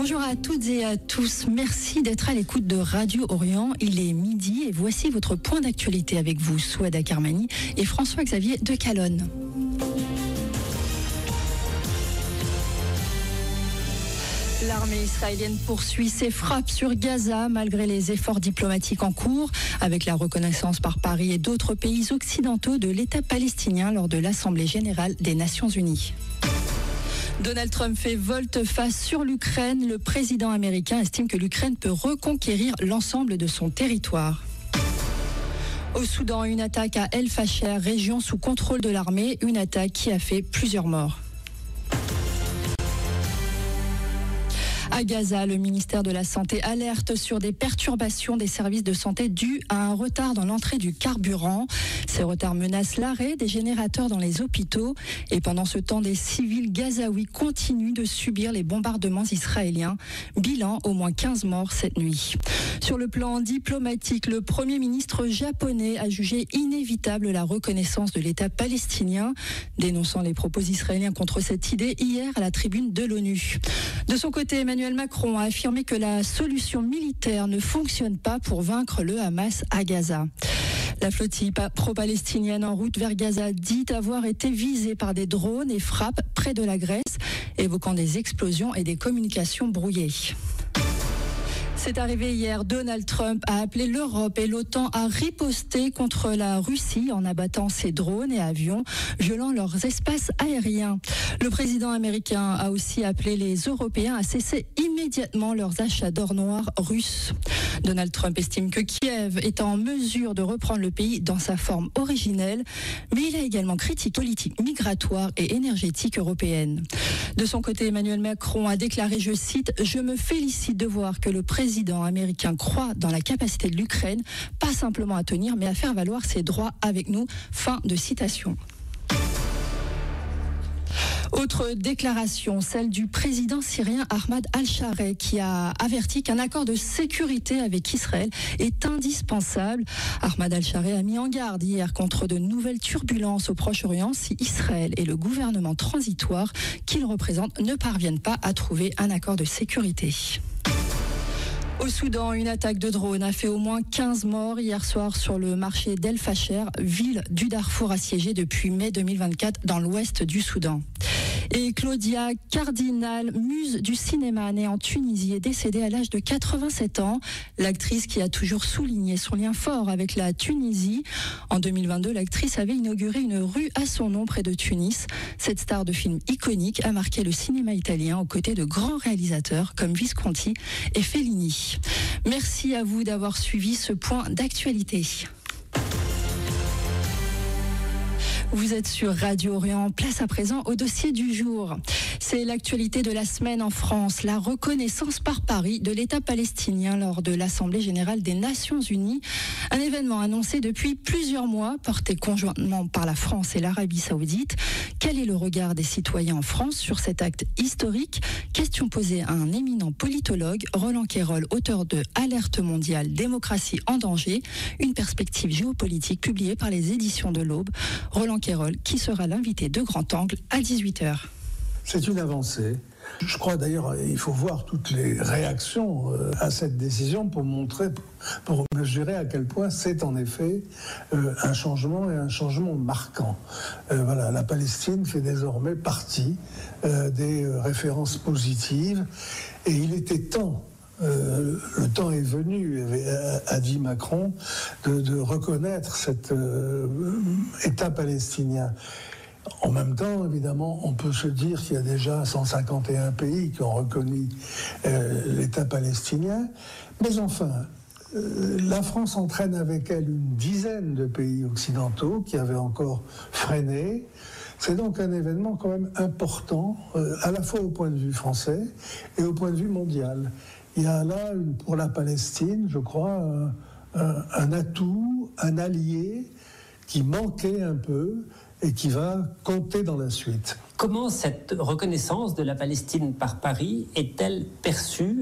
Bonjour à toutes et à tous, merci d'être à l'écoute de Radio Orient. Il est midi et voici votre point d'actualité avec vous, Souada Karmani et François-Xavier de Calonne. L'armée israélienne poursuit ses frappes sur Gaza malgré les efforts diplomatiques en cours, avec la reconnaissance par Paris et d'autres pays occidentaux de l'État palestinien lors de l'Assemblée générale des Nations unies. Donald Trump fait volte-face sur l'Ukraine. Le président américain estime que l'Ukraine peut reconquérir l'ensemble de son territoire. Au Soudan, une attaque à El Fasher, région sous contrôle de l'armée, une attaque qui a fait plusieurs morts. À Gaza, le ministère de la Santé alerte sur des perturbations des services de santé dues à un retard dans l'entrée du carburant. Ces retards menacent l'arrêt des générateurs dans les hôpitaux. Et pendant ce temps, des civils gazaouis continuent de subir les bombardements israéliens. Bilan, au moins 15 morts cette nuit. Sur le plan diplomatique, le Premier ministre japonais a jugé inévitable la reconnaissance de l'État palestinien, dénonçant les propos israéliens contre cette idée hier à la tribune de l'ONU. De son côté, Emmanuel Macron a affirmé que la solution militaire ne fonctionne pas pour vaincre le Hamas à Gaza. La flottille pro-palestinienne en route vers Gaza dit avoir été visée par des drones et frappes près de la Grèce, évoquant des explosions et des communications brouillées. C'est arrivé hier, Donald Trump a appelé l'Europe et l'OTAN à riposter contre la Russie en abattant ses drones et avions, violant leurs espaces aériens. Le président américain a aussi appelé les Européens à cesser immédiatement leurs achats d'or noir russes. Donald Trump estime que Kiev est en mesure de reprendre le pays dans sa forme originelle, mais il a également critiqué la politique migratoire et énergétique européenne. De son côté, Emmanuel Macron a déclaré, je cite, « Je me félicite de voir que le président américain croit dans la capacité de l'Ukraine, pas simplement à tenir, mais à faire valoir ses droits avec nous. » Fin de citation. Autre déclaration, celle du président syrien Ahmad al-Shareh qui a averti qu'un accord de sécurité avec Israël est indispensable. Ahmad al-Shareh a mis en garde hier contre de nouvelles turbulences au Proche-Orient si Israël et le gouvernement transitoire qu'il représente ne parviennent pas à trouver un accord de sécurité. Au Soudan, une attaque de drone a fait au moins 15 morts hier soir sur le marché d'El Fasher, ville du Darfour assiégée depuis mai 2024 dans l'ouest du Soudan. Et Claudia Cardinal, muse du cinéma née en Tunisie, est décédée à l'âge de 87 ans. L'actrice qui a toujours souligné son lien fort avec la Tunisie. En 2022, l'actrice avait inauguré une rue à son nom près de Tunis. Cette star de film iconique a marqué le cinéma italien aux côtés de grands réalisateurs comme Visconti et Fellini. Merci à vous d'avoir suivi ce point d'actualité. Vous êtes sur Radio Orient, place à présent au dossier du jour. C'est l'actualité de la semaine en France, la reconnaissance par Paris de l'État palestinien lors de l'Assemblée générale des Nations unies. Un événement annoncé depuis plusieurs mois, porté conjointement par la France et l'Arabie saoudite. Quel est le regard des citoyens en France sur cet acte historique? Question posée à un éminent politologue, Roland Quérol, auteur de Alerte mondiale, démocratie en danger, une perspective géopolitique publiée par les éditions de l'Aube. Roland Quérol, qui sera l'invité de Grand Angle à 18h. C'est une avancée. Je crois d'ailleurs qu'il faut voir toutes les réactions à cette décision pour mesurer à quel point c'est en effet un changement et un changement marquant. Voilà, la Palestine fait désormais partie des références positives et il était temps. Le temps est venu, a dit Macron, de reconnaître cet État palestinien. En même temps, évidemment, on peut se dire qu'il y a déjà 151 pays qui ont reconnu l'État palestinien. Mais enfin, la France entraîne avec elle une dizaine de pays occidentaux qui avaient encore freiné. C'est donc un événement quand même important, à la fois au point de vue français et au point de vue mondial. Il y a là, pour la Palestine, je crois, un atout, un allié qui manquait un peu et qui va compter dans la suite. Comment cette reconnaissance de la Palestine par Paris est-elle perçue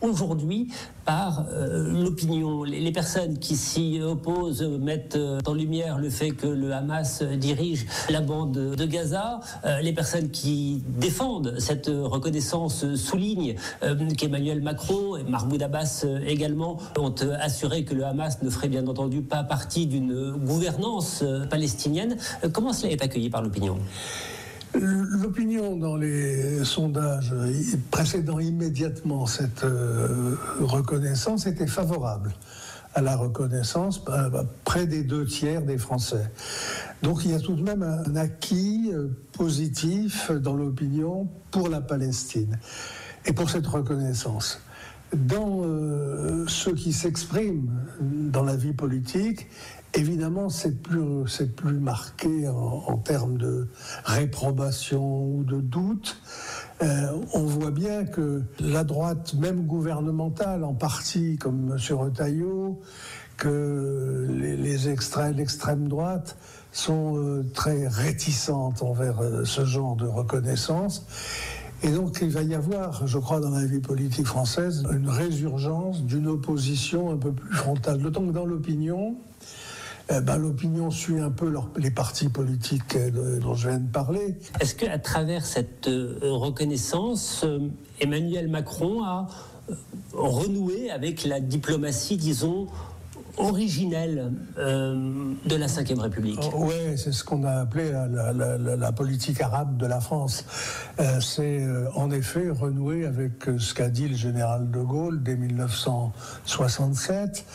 aujourd'hui par l'opinion. Les personnes qui s'y opposent mettent en lumière le fait que le Hamas dirige la bande de Gaza. Les personnes qui défendent cette reconnaissance soulignent qu'Emmanuel Macron et Mahmoud Abbas également ont assuré que le Hamas ne ferait bien entendu pas partie d'une gouvernance palestinienne. Comment cela est accueilli par l'opinion ? L'opinion dans les sondages précédant immédiatement cette reconnaissance était favorable à la reconnaissance, près des 2/3 des Français. Donc il y a tout de même un acquis positif dans l'opinion pour la Palestine et pour cette reconnaissance. Dans ceux qui s'expriment dans la vie politique, évidemment, c'est plus marqué en termes de réprobation ou de doute. On voit bien que la droite, même gouvernementale, en partie, comme M. Retailleau, que l'extrême droite sont très réticentes envers ce genre de reconnaissance. Et donc, il va y avoir, je crois, dans la vie politique française, une résurgence d'une opposition un peu plus frontale. D'autant que dans l'opinion, l'opinion suit un peu les partis politiques dont je viens de parler. Est-ce qu'à travers cette reconnaissance, Emmanuel Macron a renoué avec la diplomatie, disons, originelle de la Ve République? Oui, c'est ce qu'on a appelé la politique arabe de la France. C'est en effet renouer avec ce qu'a dit le général de Gaulle dès 1967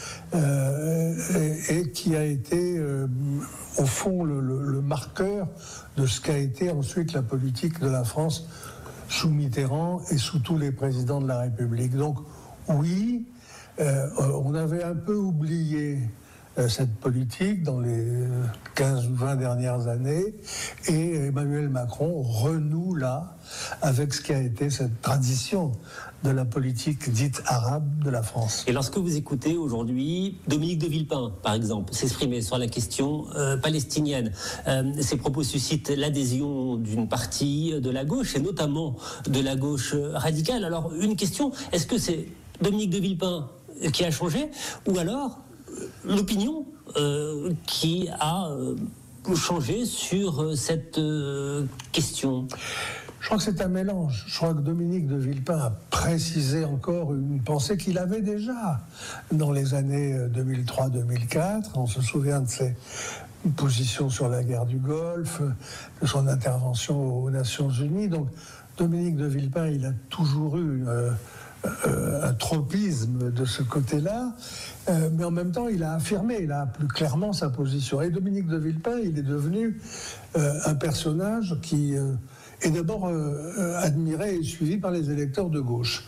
et qui a été au fond le marqueur de ce qu'a été ensuite la politique de la France sous Mitterrand et sous tous les présidents de la République. Donc oui, on avait un peu oublié cette politique dans les 15 ou 20 dernières années et Emmanuel Macron renoue là avec ce qui a été cette tradition de la politique dite arabe de la France. Et lorsque vous écoutez aujourd'hui Dominique de Villepin, par exemple, s'exprimer sur la question palestinienne, ces propos suscitent l'adhésion d'une partie de la gauche et notamment de la gauche radicale. Alors une question, est-ce que c'est Dominique de Villepin qui a changé, ou alors l'opinion qui a changé sur cette question? Je crois que c'est un mélange. Je crois que Dominique de Villepin a précisé encore une pensée qu'il avait déjà dans les années 2003-2004. On se souvient de ses positions sur la guerre du Golfe, de son intervention aux Nations Unies. Donc Dominique de Villepin, il a toujours eu un tropisme de ce côté-là, mais en même temps il a affirmé là plus clairement sa position. Et Dominique de Villepin, il est devenu un personnage qui est d'abord admiré et suivi par les électeurs de gauche.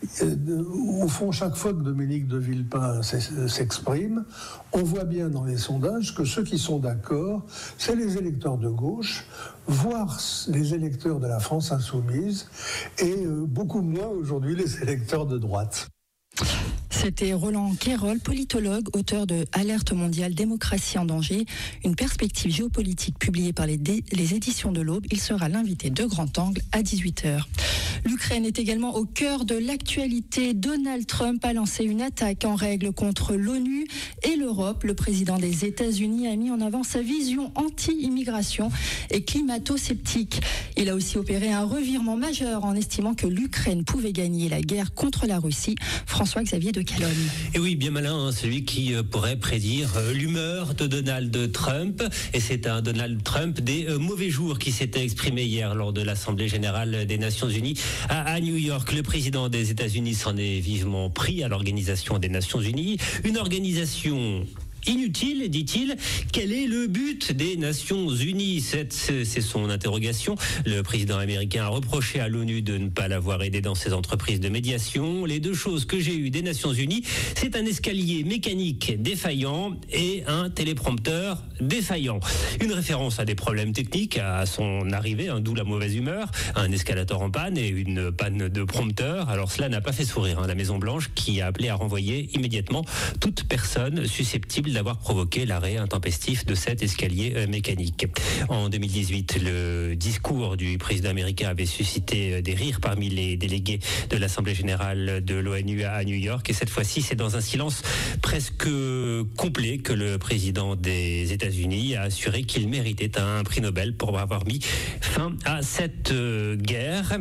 Au fond, chaque fois que Dominique de Villepin s'exprime, on voit bien dans les sondages que ceux qui sont d'accord, c'est les électeurs de gauche, voire les électeurs de la France insoumise, et beaucoup moins aujourd'hui les électeurs de droite. C'était Roland Quérol, politologue, auteur de Alerte mondiale, démocratie en danger, une perspective géopolitique publiée par les éditions de l'Aube. Il sera l'invité de Grand Angle à 18h. L'Ukraine est également au cœur de l'actualité. Donald Trump a lancé une attaque en règle contre l'ONU et l'Europe. Le président des États-Unis a mis en avant sa vision anti-immigration et climato-sceptique. Il a aussi opéré un revirement majeur en estimant que l'Ukraine pouvait gagner la guerre contre la Russie. François-Xavier de Calonne. Et oui, bien malin, celui qui pourrait prédire l'humeur de Donald Trump. Et c'est un Donald Trump des mauvais jours qui s'était exprimé hier lors de l'Assemblée générale des Nations Unies à New York. Le président des États-Unis s'en est vivement pris à l'Organisation des Nations Unies. Une organisation inutile, dit-il. Quel est le but des Nations Unies? C'est son interrogation. Le président américain a reproché à l'ONU de ne pas l'avoir aidé dans ses entreprises de médiation. Les deux choses que j'ai eues des Nations Unies, c'est un escalier mécanique défaillant et un téléprompteur défaillant. Une référence à des problèmes techniques à son arrivée, d'où la mauvaise humeur, un escalator en panne et une panne de prompteur. Alors cela n'a pas fait sourire la Maison-Blanche qui a appelé à renvoyer immédiatement toute personne susceptible semble-t-il, d'avoir provoqué l'arrêt intempestif de cet escalier mécanique. En 2018, le discours du président américain avait suscité des rires parmi les délégués de l'Assemblée générale de l'ONU à New York. Et cette fois-ci, c'est dans un silence presque complet que le président des États-Unis a assuré qu'il méritait un prix Nobel pour avoir mis fin à cette guerre.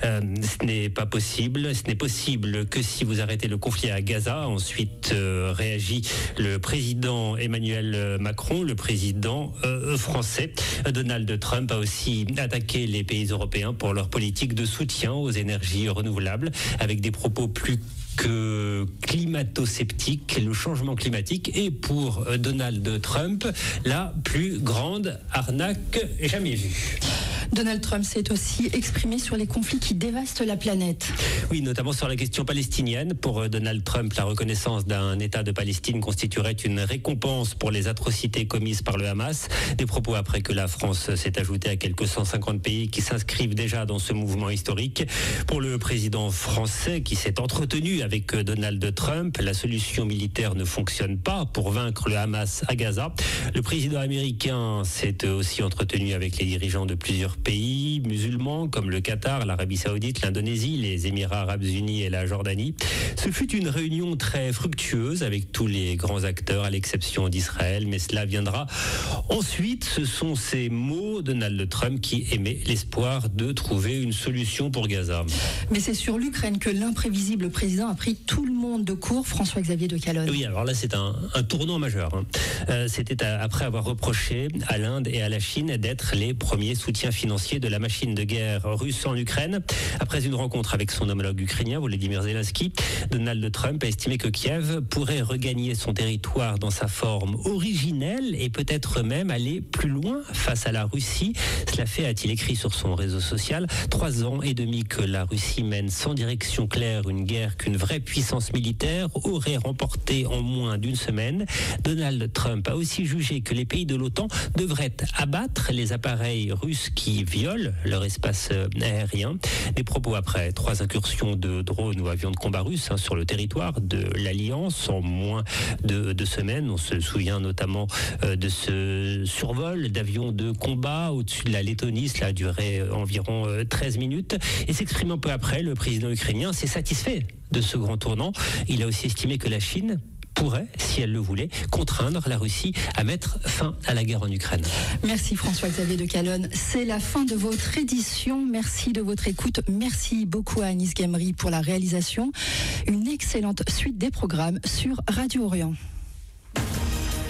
Ce n'est pas possible. Ce n'est possible que si vous arrêtez le conflit à Gaza. Ensuite, réagit le président Emmanuel Macron, le président français. Donald Trump a aussi attaqué les pays européens pour leur politique de soutien aux énergies renouvelables, avec des propos plus que climato-sceptique, le changement climatique est pour Donald Trump la plus grande arnaque jamais vue. Donald Trump s'est aussi exprimé sur les conflits qui dévastent la planète. Oui, notamment sur la question palestinienne. Pour Donald Trump, la reconnaissance d'un État de Palestine constituerait une récompense pour les atrocités commises par le Hamas. Des propos après que la France s'est ajoutée à quelques 150 pays qui s'inscrivent déjà dans ce mouvement historique. Pour le président français qui s'est entretenu avec Donald Trump, la solution militaire ne fonctionne pas pour vaincre le Hamas à Gaza. Le président américain s'est aussi entretenu avec les dirigeants de plusieurs pays musulmans comme le Qatar, l'Arabie Saoudite, l'Indonésie, les Émirats Arabes Unis et la Jordanie. Ce fut une réunion très fructueuse avec tous les grands acteurs à l'exception d'Israël, mais cela viendra ensuite. Ce sont ces mots de Donald Trump qui émet l'espoir de trouver une solution pour Gaza. Mais c'est sur l'Ukraine que l'imprévisible président a pris tout le monde de court, François-Xavier de Calonne. Oui, alors là c'est un tournant majeur. C'était après avoir reproché à l'Inde et à la Chine d'être les premiers soutiens financiers de la machine de guerre russe en Ukraine. Après une rencontre avec son homologue ukrainien, Volodymyr Zelensky, Donald Trump a estimé que Kiev pourrait regagner son territoire dans sa forme originelle et peut-être même aller plus loin face à la Russie. Cela fait, a-t-il écrit sur son réseau social, 3 ans et demi que la Russie mène sans direction claire une guerre qu'une vraie puissance militaire aurait remportée en moins d'une semaine. Donald Trump a aussi jugé que les pays de l'OTAN devraient abattre les appareils russes qui violent leur espace aérien. Des propos après 3 incursions de drones ou avions de combat russes sur le territoire de l'Alliance en moins de 2 semaines. On se souvient notamment de ce survol d'avions de combat au-dessus de la Lettonie. Cela a duré environ 13 minutes. Et s'exprimant peu après, le président ukrainien s'est satisfait de ce grand tournant. Il a aussi estimé que la Chine pourrait, si elle le voulait, contraindre la Russie à mettre fin à la guerre en Ukraine. Merci François-Xavier de Calonne. C'est la fin de votre édition. Merci de votre écoute. Merci beaucoup à Anis Gemri pour la réalisation. Une excellente suite des programmes sur Radio Orient.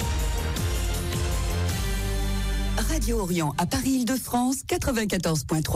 Radio Orient à Paris-Île-de-France, 94.3.